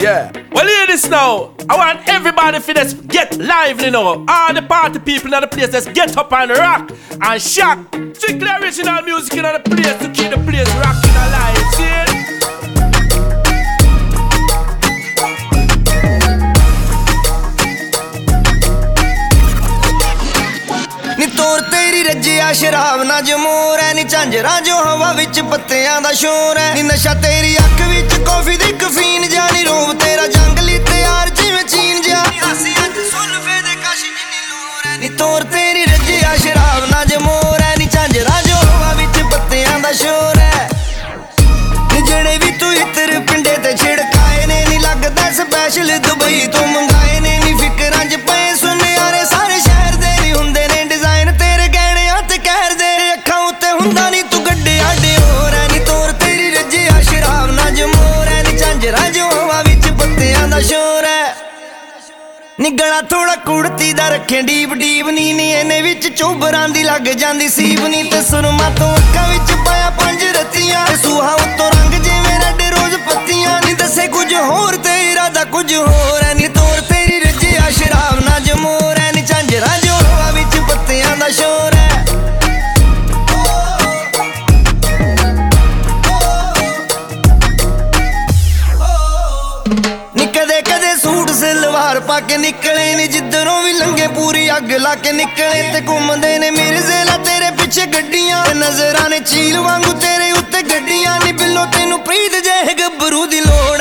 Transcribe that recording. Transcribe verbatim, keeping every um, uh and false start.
Yeah. Well, hear this now. I want everybody for this get lively now. All the party people in the place, let's get up and rock and shock. Strictly original music in the place to keep the place rocking alive. See? ਨੀ ਤੋਰ ਤੇਰੀ ਰੱਜਿਆ ਸ਼ਰਾਬ ਨਾ ਜਮੋਰ ਐ ਨੀ ਝਾਂਜਰਾਂ ਜੋ ਹਵਾ ਵਿੱਚ ਪੱਤਿਆਂ ਦਾ ਸ਼ੋਰ ਐ ਨੀ ਨਸ਼ਾ ਤੇਰੀ ਅੱਖ ਵਿੱਚ ਕੌਫੀ ਦੀ ਕਫੀਨ ਜਾਨੀ ਰੂਪ ਤੇਰਾ ਜੰਗਲੀ ਤਿਆਰ ਜਿਵੇਂ ਚੀਨ ਜਾ ਹਾਸੀ ਅੱਜ ਸੁਲਫੇ ਦੇ ਕਾਸ਼ ਜਿੰਨੀ ਲੋਰ ਐ ਨੀ ਤੋਰ ਤੇਰੀ ਰੱਜਿਆ ਸ਼ਰਾਬ ਨਾ ਜਮੋਰ ਐ ਨੀ ਝਾਂਜਰਾਂ ਜੋ ਹਵਾ ਵਿੱਚ ਪੱਤਿਆਂ ਦਾ ਸ਼ੋਰ ਐ ਨੀ ਜਿਹੜੇ ਵੀ ਤੂੰ ਇਤਰ ਪਿੰਡੇ ਤੇ ਛਿੜਕਾਏ ਨੇ ਨੀ ਲੱਗਦਾ ਸਪੈਸ਼ਲ ਦੁਬਈ ਤੋਂ ਮੰਗਾਏ ਨੇ ਨੀ ਫਿਕਰਾਂ 'ਚ ਪਏ ਸੁਨਿਆਰੇ ਸਾਰੇ ਸ਼ਹਿਰ ਦੇ ਨੀ ਹੁੰਦੇ ਨੇ ਡਿਜ਼ਾਈਨ ਤੇਰੇ ਗਹਿਣਿਆਂ ਤੇ ਕਹਿਰ ਦੇ ਅੱਖਾਂ ਉੱਤੇ ਹੁੰਦਾ ਨੀ ਤੂੰ ਗੱਡਿਆਂ ਡੇ ਹੋਰ ਐ ਨੀ ਤੋਰ ਤੇਰੀ ਰੱਜਿਆ ਸ਼ਰਾਬ ਨਾ ਜਮੋਰ ਐ ਨੀ ਝਾਂਜਰਾਂ ਜੋ ਹਵਾ ਵਿੱਚ ਪੱਤਿਆਂ ਦਾ ਸ਼ੋਰ ਐ ਨੀ ਗਲਾ ਥੋੜਾ ਕੁੜਤੀ ਦਾ ਰੱਖੇ ਡੀਪ ਡੀਪ ਨੀ ਨੀ ਇਹਨੇ ਵਿੱਚ ਚੋਬਰਾਂ ਦੀ ਲੱਗ ਜਾਂਦੀ ਸੀਪ ਨੀ ਤੇ ਸੁਰਮਾ ਤੋਂ ਅੱਖਾਂ ਵਿੱਚ ਪਾਇਆ ਪੰਜ ਰਤੀਆਂ ਤੇ ਸੂਹਾ ਉੱਤੋਂ ਰੰਗ ਜਿਵੇਂ ਰੈਡ ਰੋਜ਼ ਪੱਤੀਆਂ ਨੀ ਦੱਸੇ ਕੁਝ ਹੋਰ ਤੇ ਇਰਾਦਾ ਕੁਝ ਹੋਰ ਐ ਨੀ ਤੋਰ ਤੇਰੀ ਰੱਜਿਆ ਸ਼ਰਾਬ ਨਾ ਜਮੋਰ ਐ ਨੀ ਝਾਂਜਰਾਂ ਜੋ ਹਵਾ ਵਿੱਚ ਪੱਤਿਆਂ ਦਾ ਸ਼ੋਰ ਐ ਨੀ ਕਦੇ ਕਦੇ ਸੂਟ ਸਲਵਾਰ ਪਾ ਕੇ ਨਿਕਲੇ ਨੀ ਜਿੱਧਰੋਂ ਵੀ ਲੰਘੇ ਪੂਰੀ ਅੱਗ ਲਾ ਕੇ ਨਿਕਲੇ ਤੇ ਘੁੰਮਦੇ ਨੇ ਮਿਰਜ਼ੇ ਲਾ ਤੇਰੇ ਪਿੱਛੇ ਗੱਡੀਆਂ ਤੇ ਨਜ਼ਰਾਂ ਨੇ ਚੀਲ ਵਾਂਗੂ ਤੇਰੇ ਉੱਤੇ ਗੱਡੀਆਂ ਨੀ ਬਿੱਲੋ ਤੈਨੂੰ ਪ੍ਰੀਤ ਜੇ ਗੱਭਰੂ ਦੀ ਲੋੜ